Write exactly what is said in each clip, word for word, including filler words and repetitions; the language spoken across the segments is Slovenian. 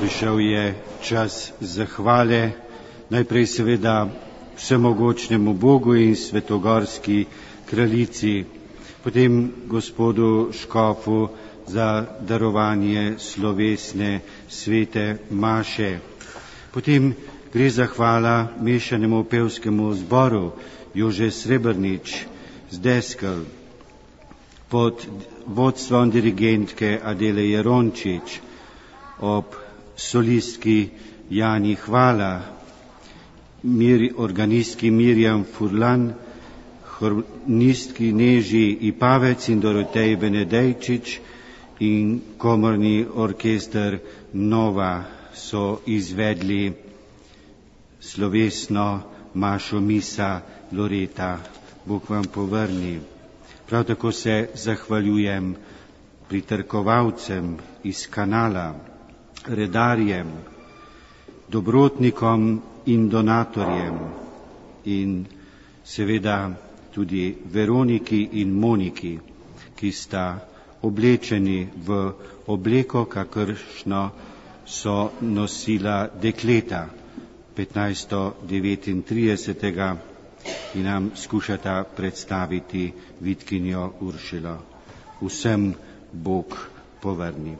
Prišel je čas zahvale, najprej seveda vsemogočnemu Bogu in svetogorski kraljici, potem gospodu škofu za darovanje slovesne svete maše. Potem gre zahvala mešanemu pevskemu zboru Jože Srebrnič z Deskel pod vodstvom dirigentke Adele Jerončič, ob solistki Jani Hvala, mir, organistki Mirjam Furlan, hornistki Neži Ipavec in Dorotej Benedejčič in komorni orkester Nova so izvedli slovesno mašo misa Loreta. Bog vam povrni. Prav tako se zahvaljujem pritrkovalcem iz kanala, redarjem, dobrotnikom in donatorjem in seveda tudi Veroniki in Moniki, ki sta oblečeni v obleko, kakršno so nosila dekleta petnajsto devetintridesetega in nam skušata predstaviti vitkinjo Uršilo. Vsem Bog povrni.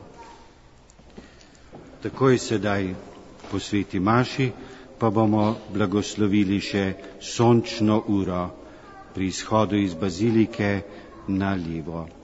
Takoj sedaj po sveti maši pa bomo blagoslovili še sončno uro pri izhodu iz bazilike na levo.